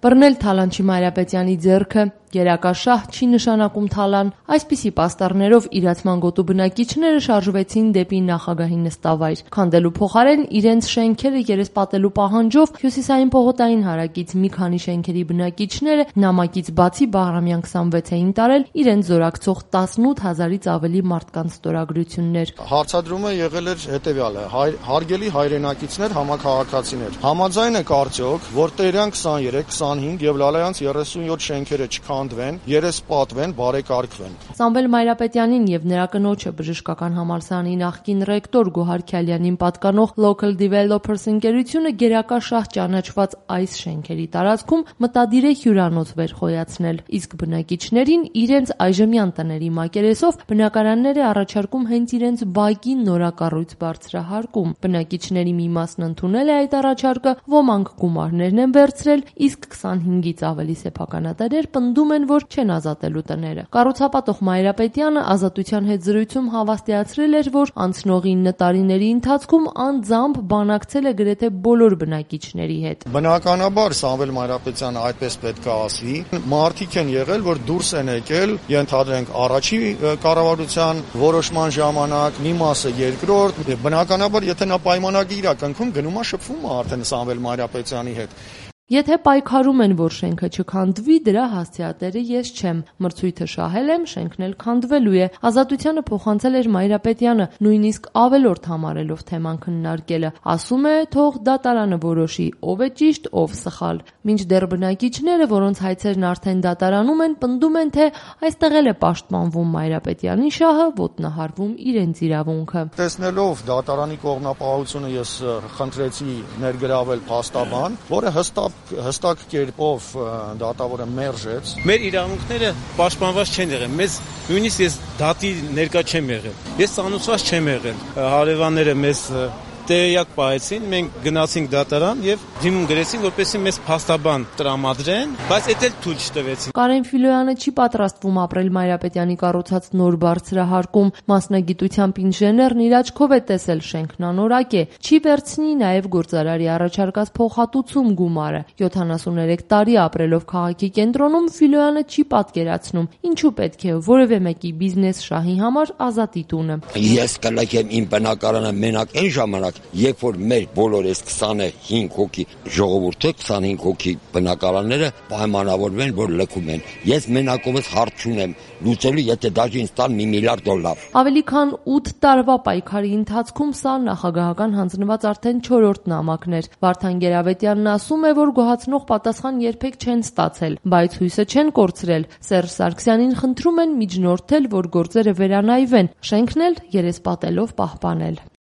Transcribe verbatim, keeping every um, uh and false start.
Բռնել Թալանչի Մայրապետյանի ձեռքը, երակաշահ չի նշանակում թալան, այսպիսի պաստառներով իրացման գոտու բնակիչները շարժվեցին դեպի նախագահի նստավայր, քանդելու փոխարեն իրենց շենքերը երեսպատելու պահանջով հյուսիսային պողոտային հարակից մի քանի շենքերի բնակիչները նամակից բացի Բաղրամյան քսանվեցին տարել իրենց զորակցող տասնութ հազարից ավելի մարդկանց ստորագրություններ։ Հարցադրումը եղել էր հետևյալը. հարգելի հայրենակիցներ, համաքաղաքացիներ, համաձայն եք արդյոք, որ Տերյան քսաներեք, քսանհինգ եւ Լալայանց երեսունյոթ շենքերը չքանդվեն, երեսպատվեն, բարեկարգվեն։ Սամվել Մայրապետյանին եւ նրա կնոջը բժշկական համալսարանի նախկին ռեկտոր Գոհար Քյալյանին պատկանող Local Developers ընկերությունը գերակաշահ ճանաչված այս շենքերի տարածքում մտադիր է հյուրանոց վերխոյացնել, իսկ բնակիչներին իրենց այժմյան տների մակերեսով բնակարաններ է առաջարկում հենց իրենց բակի նորակառույց բարձրահարկում։ Բնակիչների մի մասն ընդունել է այդ առաջարկը, ոմանք գումարներն են վերցրել, իսկ քսանհինգից ավելի սեփականատերեր պնդում են, որ չեն ազատելու տները։ Կառուցապատող Մայրապետյանը Ազատության հետ զրույցում հավաստիացրել էր, որ անցնող ինը տարիների ընթացքում անձամբ բանակցել է գրեթե բոլոր բնակիչների հետ։ Բնականաբար Սամվել Մայրապետյանը այդպես պետք է ասի, մարդիկ են եղել, որ դուրս են եկել, ենթադրենք առաջի կառավարության որոշման ժամանակ, մի մասը երկրորդ, բնականաբար եթե նա պայմանագիր է կնքում, գնում է շփվում արդեն Սամվել Մայրապետյանի հետ։ Եթե պայքարում են, որ շենքը չքանդվի, դրա հասցեատերը ես չեմ, մրցույթը շահել եմ, շենքն էլ քանդվելու է։ Ազատությանը փոխանցել էր Մայրապետյանը, նույնիսկ ավելորդ համարելով թեման քննարկելը, ասում է, թող դատարանը որոշի, ով է ճիշտ, ով սխալ։ Մինչդեռ բնակիչները, որոնց հայցերն արդեն դատարանում են, պնդում են, թե այստեղ էլ է պաշտպանվում Մայրապետյանի շահը, ոտնահարվում իրենց իրավունքը։ Տեսնելով դատարանի կողմնապահությունը ես խնդրեցի ներգրավել փաստաբան, որը հստակ հստակ կերպով դատավորը մերժեց։ Մեր իրավունքները պաշտպանված չեն եղել։ Մեզ նույնիսկ ես դատի ներկա չեմ եղել։ Ես ծանոթված չեմ եղել։ Հարևանները մեզ տեղյակ պահեցին, մենք գնացինք դատարան եւ դիմում գրեցին, որպեսզի մեզ փաստաբան տրամադրեն, բայց դա էլ թույլ չտվեցին։ Կարեն Ֆիլոյանը չի պատրաստվում ապրել Մայրապետյանի կառուցած նոր բարձրահարկում, մասնագիտությամբ ինժեներն իր աչքով է տեսել շենքն անորակ է, չի վերցնի նաեւ գործարարի առաջարկած փոխհատուցում գումարը։ յոթանասուներեք տարի ապրելով քաղաքի կենտրոնում Ֆիլոյանը չի պատկերացնում, ինչու պետք է որևէ մեկի բիզնես շահի համար ազատի տունը։ Ես կլքեմ իմ բնակարանը մենակ այն ժամանակ, երբ որ մեր բոլոր այս քսանհինգ հոգի ժողովուրդը, քսանհինգ հոգի բնակարանները պայմանավորվեն, որ լքում են։ Ես մենակովս հարց չունեմ լուծելու, եթե դաժե ինձ տան մի միլիարդ դոլար։ Ավելի քան ութ տարվա պայքարի ընթացքում սա նախագահական հանձնված արդեն չորրորդ նամակն էր։ Վարդան Գերավետյանն ասում է, որ գոհացնող պատասխան երբեք չեն ստացել, բայց հույսը չեն կորցրել։ Սերժ Սարգսյանին խնդրում են միջնորդել, որ գործերը վերանայվեն, շենքն էլ երեսպատելով պահպանել։